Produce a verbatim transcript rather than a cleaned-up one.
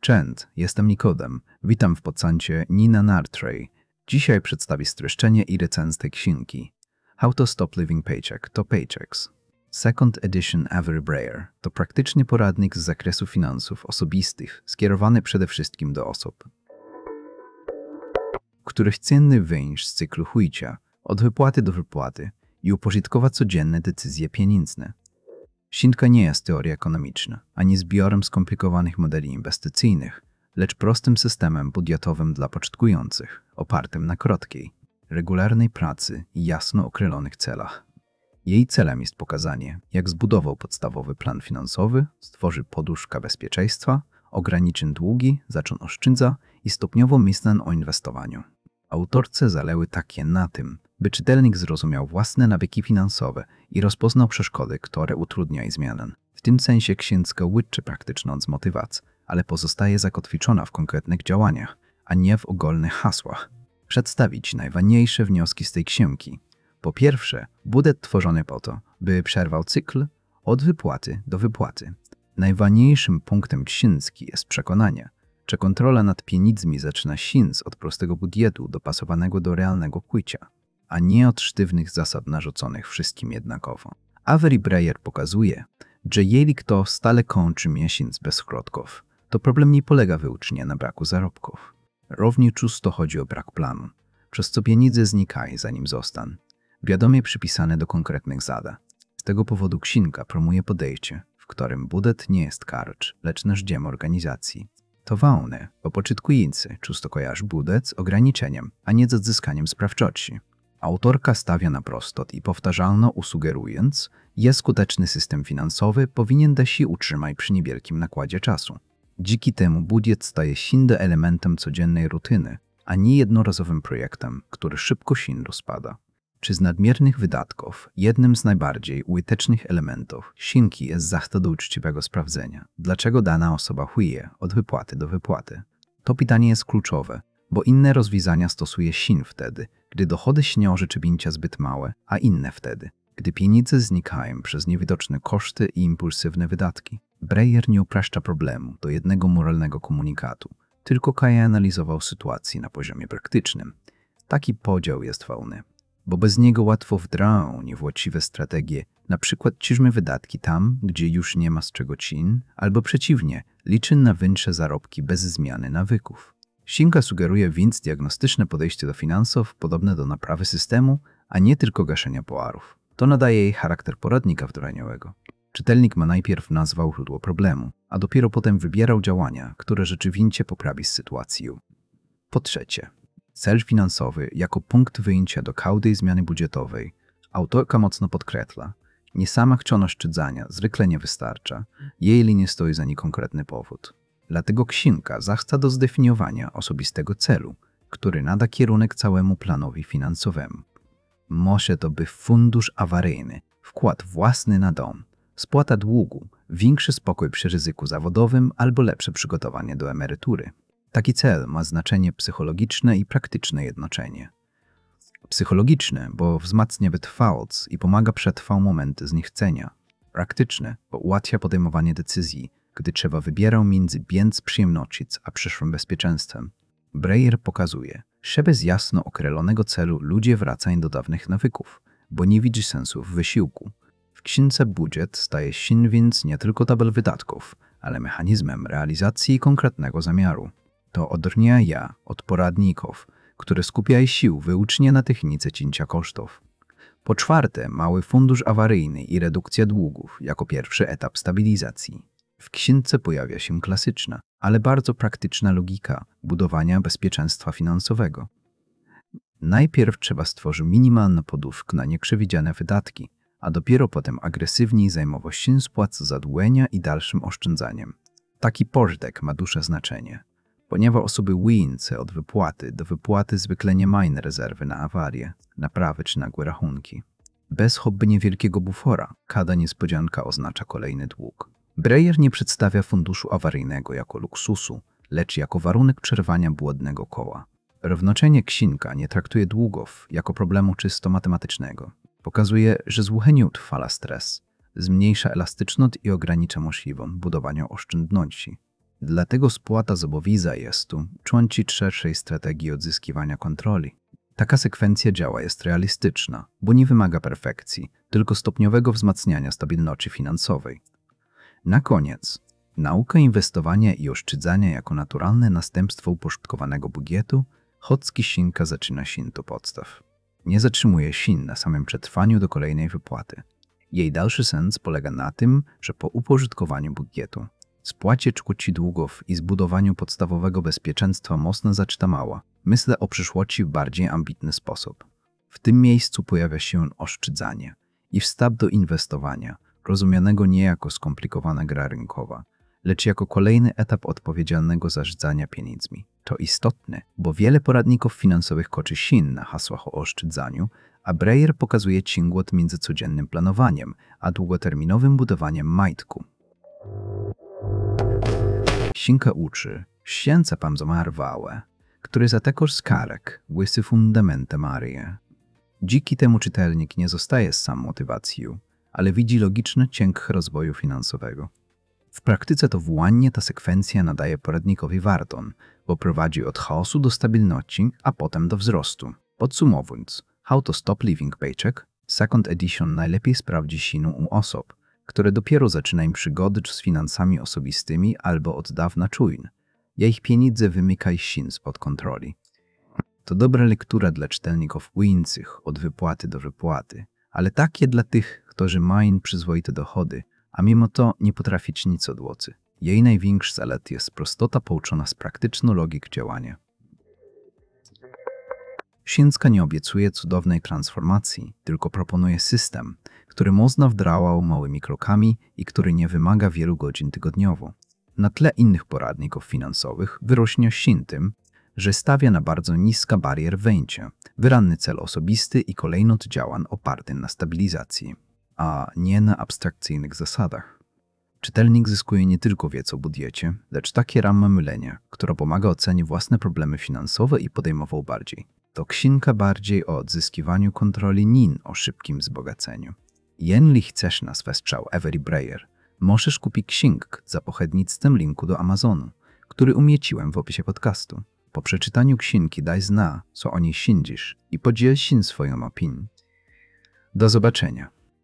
Cześć, jestem Nikodem. Witam w podcaście Nina Nartrej. Dzisiaj przedstawię streszczenie i recenzję tej książki. How to Stop Living Paycheck to Paychecks. Second Edition Avery Breyer to praktyczny poradnik z zakresu finansów osobistych, skierowany przede wszystkim do osób, których cenny wyjść z cyklu życia, od wypłaty do wypłaty i upożytkować codzienne decyzje pieniężne. Książka nie jest teoria ekonomiczna, ani zbiorem skomplikowanych modeli inwestycyjnych, lecz prostym systemem budżetowym dla początkujących, opartym na krótkiej, regularnej pracy i jasno określonych celach. Jej celem jest pokazanie, jak zbudował podstawowy plan finansowy, stworzy poduszkę bezpieczeństwa, ograniczy długi, zaczął oszczędzać i stopniowo myśleć o inwestowaniu. Autorce zależy takie na tym, by czytelnik zrozumiał własne nawyki finansowe i rozpoznał przeszkody, które utrudniają zmianę. W tym sensie książka łączy praktyczną z motywacją, ale pozostaje zakotwiczona w konkretnych działaniach, a nie w ogólnych hasłach. Przedstawić najważniejsze wnioski z tej książki. Po pierwsze, budżet tworzony po to, by przerwał cykl od wypłaty do wypłaty. Najważniejszym punktem książki jest przekonanie, że kontrola nad pieniędzmi zaczyna się od prostego budżetu dopasowanego do realnego życia, a nie od sztywnych zasad narzuconych wszystkim jednakowo. Avery Breyer pokazuje, że jeżeli kto stale kończy miesiąc bez środków, to problem nie polega wyłącznie na braku zarobków. Równie często chodzi o brak planu, przez co pieniądze znikają zanim zostaną wiadomie przypisane do konkretnych zadań. Z tego powodu książka promuje podejście, w którym budżet nie jest karcz, lecz narzędziem organizacji. To ważne, bo początkujący często kojarzy budżet z ograniczeniem, a nie z odzyskaniem sprawczości. Autorka stawia na prostot i powtarzalno usugerując, że skuteczny system finansowy powinien da się utrzymać przy niewielkim nakładzie czasu. Dzięki temu budżet staje się elementem codziennej rutyny, a nie jednorazowym projektem, który szybko się rozpada. Czy z nadmiernych wydatków jednym z najbardziej użytecznych elementów książki jest zachęta do uczciwego sprawdzenia, dlaczego dana osoba żyje od wypłaty do wypłaty. To pytanie jest kluczowe, bo inne rozwiązania stosuje się wtedy, gdy dochody śnią rzeczywiście zbyt małe, a inne wtedy, gdy pieniądze znikają przez niewidoczne koszty i impulsywne wydatki. Breyer nie upraszcza problemu do jednego moralnego komunikatu, tylko każe analizował sytuację na poziomie praktycznym. Taki podział jest ważny, bo bez niego łatwo wdrażać niewłaściwe strategie, na przykład ciżmy wydatki tam, gdzie już nie ma z czego cin, albo przeciwnie, liczy na wyższe zarobki bez zmiany nawyków. Książka sugeruje więc diagnostyczne podejście do finansów podobne do naprawy systemu, a nie tylko gaszenia pożarów. To nadaje jej charakter poradnika wdrażaniowego. Czytelnik ma najpierw nazwał źródło problemu, a dopiero potem wybierał działania, które rzeczywiście poprawi sytuację. Po trzecie, cel finansowy jako punkt wyjścia do każdej zmiany budżetowej. Autorka mocno podkreśla, nie sama chciona oszczędzania zwykle nie wystarcza, jeżeli nie stoi za niej konkretny powód. Dlatego książka zachęca do zdefiniowania osobistego celu, który nada kierunek całemu planowi finansowemu. Może to być fundusz awaryjny, wkład własny na dom, spłata długu, większy spokój przy ryzyku zawodowym albo lepsze przygotowanie do emerytury. Taki cel ma znaczenie psychologiczne i praktyczne jednocześnie. Psychologiczne, bo wzmacnia wytrwałość i pomaga przetrwać momenty zniechcenia. Praktyczne, bo ułatwia podejmowanie decyzji, gdy trzeba wybierać między biec przyjemności a przyszłym bezpieczeństwem. Breyer pokazuje, że bez jasno określonego celu ludzie wracają do dawnych nawyków, bo nie widzi sensu w wysiłku. W książce budżet staje się więc nie tylko tabel wydatków, ale mechanizmem realizacji konkretnego zamiaru. To odróżnia od poradników, które skupiają sił wyłącznie na technice cięcia kosztów. Po czwarte, mały fundusz awaryjny i redukcja długów jako pierwszy etap stabilizacji. W książce pojawia się klasyczna, ale bardzo praktyczna logika budowania bezpieczeństwa finansowego. Najpierw trzeba stworzyć minimalną poduszkę na nieprzewidziane wydatki, a dopiero potem agresywniej zajmować się spłatą zadłużenia i dalszym oszczędzaniem. Taki porządek ma duże znaczenie, ponieważ osoby żyjące od wypłaty do wypłaty zwykle nie mają rezerwy na awarię, naprawy czy nagłe rachunki. Bez choćby niewielkiego bufora każda niespodzianka oznacza kolejny dług. Breyer nie przedstawia funduszu awaryjnego jako luksusu, lecz jako warunek przerwania błędnego koła. Równocześnie książka nie traktuje długów jako problemu czysto matematycznego. Pokazuje, że złuchenie utrwala stres, zmniejsza elastyczność i ogranicza możliwość budowania oszczędności. Dlatego spłata zobowiąza jest tu częścią szerszej strategii odzyskiwania kontroli. Taka sekwencja działa jest realistyczna, bo nie wymaga perfekcji, tylko stopniowego wzmacniania stabilności finansowej. Na koniec, nauka inwestowania i oszczędzania jako naturalne następstwo uporządkowanego budżetu, chodzki Sinka zaczyna się do podstaw. Nie zatrzymuje się na samym przetrwaniu do kolejnej wypłaty. Jej dalszy sens polega na tym, że po uporządkowaniu budżetu, spłacie czci długów i zbudowaniu podstawowego bezpieczeństwa mocno zaczyna mała. Myślę o przyszłości w bardziej ambitny sposób. W tym miejscu pojawia się oszczędzanie i wstęp do inwestowania, rozumianego nie jako skomplikowana gra rynkowa, lecz jako kolejny etap odpowiedzialnego zarządzania pieniędzmi. To istotne, bo wiele poradników finansowych kończy się na hasłach o oszczędzaniu, a Breyer pokazuje ciągłot między codziennym planowaniem a długoterminowym budowaniem majątku. Sinka uczy, ścięca pam zamarwałe, który zatekoż skarek, łysy fundamenty Marie. Dzięki temu czytelnik nie zostaje z sam motywacją, ale widzi logiczny ciąg rozwoju finansowego. W praktyce to włanie ta sekwencja nadaje poradnikowi warton, bo prowadzi od chaosu do stabilności, a potem do wzrostu. Podsumowując, How to Stop Living Paycheck, Second Edition najlepiej sprawdzi się u osób, które dopiero zaczynają przygody z finansami osobistymi albo od dawna czują, ja ich pieniądze wymykają się spod kontroli. To dobra lektura dla czytelników ujących od wypłaty do wypłaty, ale takie dla tych, którzy mają przyzwoite dochody, a mimo to nie potrafić nic odłocy. Jej największy zalet jest prostota połączona z praktyczną logiką działania. Sinka nie obiecuje cudownej transformacji, tylko proponuje system, który można wdrażać małymi krokami i który nie wymaga wielu godzin tygodniowo. Na tle innych poradników finansowych wyróżnia się tym, że stawia na bardzo niska barier wejścia, wyraźny cel osobisty i kolejność działań oparty na stabilizacji, a nie na abstrakcyjnych zasadach. Czytelnik zyskuje nie tylko wiedzę o budżecie, lecz takie ramy myślenia, która pomaga ocenić własne problemy finansowe i podejmował bardziej. To książka bardziej o odzyskiwaniu kontroli niż o szybkim wzbogaceniu. Jeśli chcesz nas wesprzeć Avery Breyer, możesz kupić książkę za pośrednictwem linku do Amazonu, który umieściłem w opisie podcastu. Po przeczytaniu książki daj zna, co o niej sądzisz i podziel się swoją opinią. Do zobaczenia.